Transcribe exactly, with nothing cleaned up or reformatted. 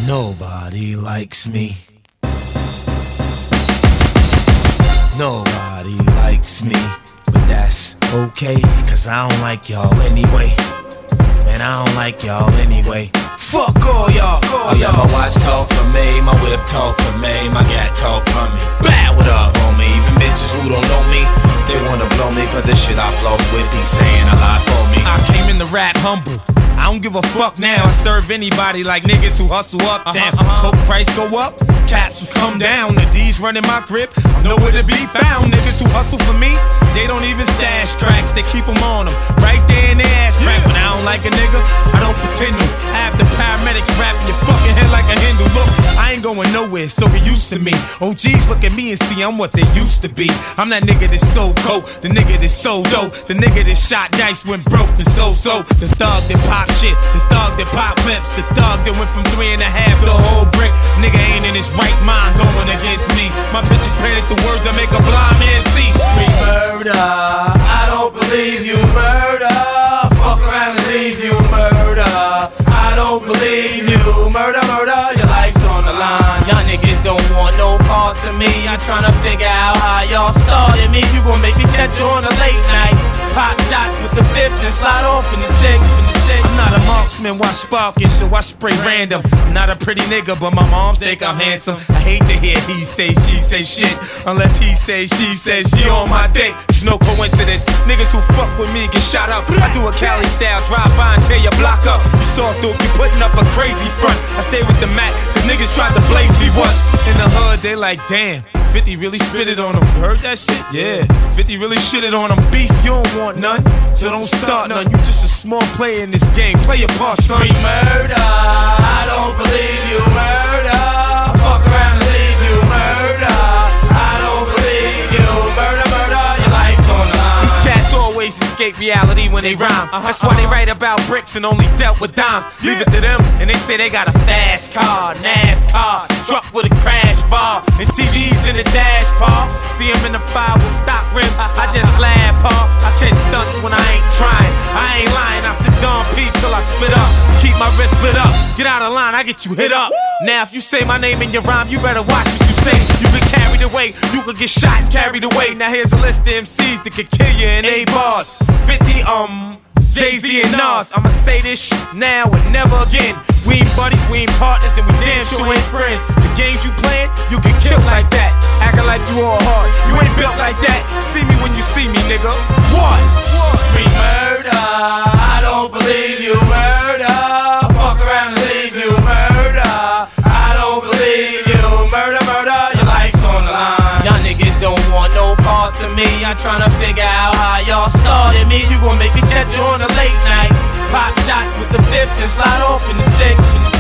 Nobody likes me. Nobody likes me. But that's okay, cause I don't like y'all anyway. Man, I don't like y'all anyway. Fuck all y'all. Oh yeah, my watch talk for me, my whip talk for me, my gat talk for me. Bad, what up, homie? Even bitches who don't know me, they wanna blow me, cause the shit I floss with be saying a lot for me. I came in the rap humble, I don't give a fuck now. I serve anybody like niggas who hustle up. Damn, uh-huh. Coke price go up, capsules come down. The D's running my grip, I'm nowhere to be found. Niggas who hustle for me, they don't even stash cracks, they keep them on them, right there in their ass crack. When I don't like a nigga, I don't pretend to. Have the paramedics wrapping your fucking head like a Hindu. Look, I ain't going nowhere, so get used to me. O Gs look at me and see I'm what they used to be. I'm that nigga that sold coke, the nigga that sold dope, the nigga that shot dice when broke and so-so. The thug that pop shit, the thug that pop lips, the thug that went from three and a half to a whole brick. Nigga ain't in his right mind going against me. My bitches painted the words that make a blind man see. Scream murder, I don't believe you, murder. Fuck around and leave you, murder. I don't believe you, murder, murder. Your life's on the line. Y'all niggas don't want no parts of me. I'm tryna figure out how y'all started me. You gon' make me catch you on a late night. Pop shots with the fifth and slide off in the six. I'm not a marksman, watch sparking, so I spray random. I'm not a pretty nigga, but my moms think I'm handsome. I hate to hear he say, she say shit, unless he say, she say, she on my dick. It's no coincidence, niggas who fuck with me get shot up. I do a Cali style, drive by and tear your block up. You saw through, you putting up a crazy front. I stay with the Mac, cause niggas tried to blaze me once. In the hood, they like, damn, fifty really spit it on them. You heard that shit? Yeah, fifty really shitted on them. Beef, you don't want none, so don't start none. You just a small player in this game, play your part, son. Murder, I don't believe you, murder. Fuck around and leave you, murder. I don't believe you, murder, murder. Your life's on the line. These cats always escape reality when they rhyme. That's why they write about bricks and only dealt with dimes. Leave it to them, and they say they got a fast car, NASCAR, truck with a crash bar, and T Vs in the dash, paw. See him in the fire with stock rims, I just laugh, paw. I catch stunts when I ain't trying, I ain't lying. I sit Don P till I spit up, keep my wrist split up. Get out of line, I get you hit up. Now if you say my name in your rhyme, you better watch what you say. You get carried away, you could get shot and carried away. Now here's a list of M Cs that could kill you in eight bars. fifty, um... Jay-Z and Nas, I'ma say this shit now and never again. We ain't buddies, we ain't partners, and we damn sure ain't friends. The games you playing, you get killed like that. Acting like you all hard, you ain't built like that. See me when you see me, nigga. What? Scream murder, I don't believe you, murder. Fuck around and leave you, murder. I don't believe you, murder, murder. Your life's on the line. Y'all niggas don't want no parts of me. I'm tryna figure out how y'all started me. You gon' make me catch you on a late night. Pop shots with the fifth and slide off in the six.